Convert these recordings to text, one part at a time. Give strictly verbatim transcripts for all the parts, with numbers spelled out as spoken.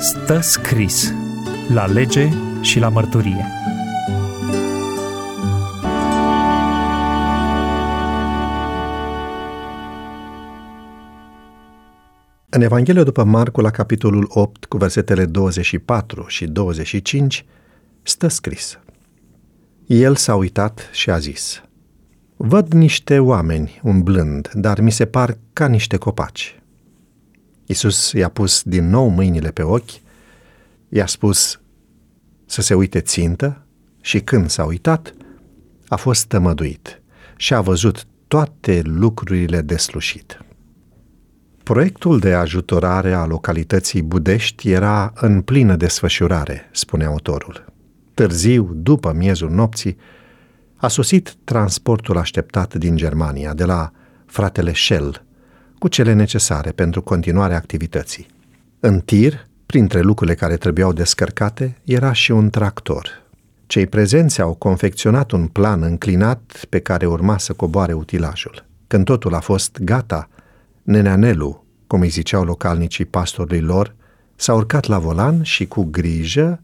Stă scris la lege și la mărturie. În Evanghelia după Marcu, la capitolul opt, cu versetele douăzeci și patru și douăzeci și cinci, stă scris: El s-a uitat și a zis: Văd niște oameni umblând, dar mi se par ca niște copaci. Iisus i-a pus din nou mâinile pe ochi, i-a spus să se uite țintă și când s-a uitat, a fost tămăduit și a văzut toate lucrurile deslușit. Proiectul de ajutorare a localității Budești era în plină desfășurare, spune autorul. Târziu, după miezul nopții, a sosit transportul așteptat din Germania, de la fratele Shell, cu cele necesare pentru continuarea activității. În tir, printre lucrurile care trebuiau descărcate, era și un tractor. Cei prezenți au confecționat un plan înclinat pe care urma să coboare utilajul. Când totul a fost gata, nenea Nelu, cum îi ziceau localnicii pastorului lor, s-a urcat la volan și cu grijă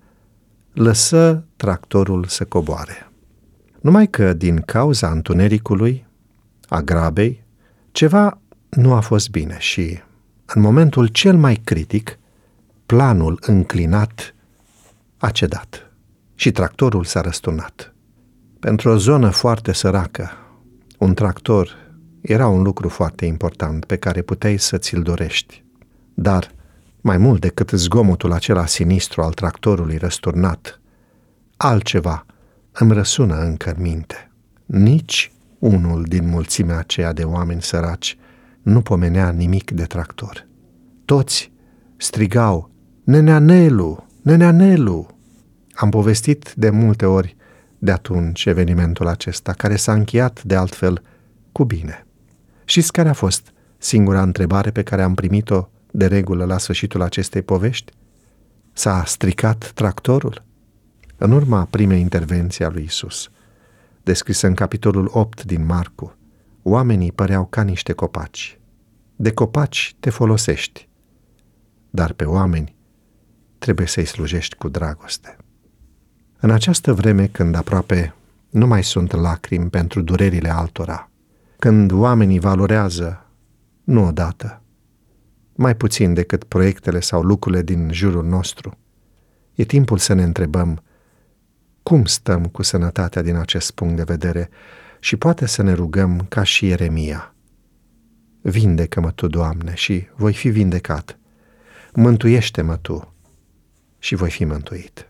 lăsă tractorul să coboare. Numai că din cauza întunericului, a grabei, ceva nu a fost bine și, în momentul cel mai critic, planul înclinat a cedat și tractorul s-a răsturnat. Pentru o zonă foarte săracă, un tractor era un lucru foarte important pe care puteai să ți-l dorești. Dar, mai mult decât zgomotul acela sinistru al tractorului răsturnat, altceva îmi răsună încă în minte. Nici unul din mulțimea aceea de oameni săraci nu pomenea nimic de tractor. Toți strigau: Nenea Nelu, Nenea Nelu! Am povestit de multe ori de atunci evenimentul acesta, care s-a încheiat de altfel cu bine. Știți care a fost singura întrebare pe care am primit-o de regulă la sfârșitul acestei povești? S-a stricat tractorul? În urma primei intervenții a lui Iisus, descrisă în capitolul opt din Marcu, oamenii păreau ca niște copaci. De copaci te folosești, dar pe oameni trebuie să-i slujești cu dragoste. În această vreme, când aproape nu mai sunt lacrimi pentru durerile altora, când oamenii valorează, nu odată, mai puțin decât proiectele sau lucrurile din jurul nostru, e timpul să ne întrebăm cum stăm cu sănătatea din acest punct de vedere și poate să ne rugăm ca și Ieremia: Vindecă-mă Tu, Doamne, și voi fi vindecat. Mântuiește-mă Tu și voi fi mântuit.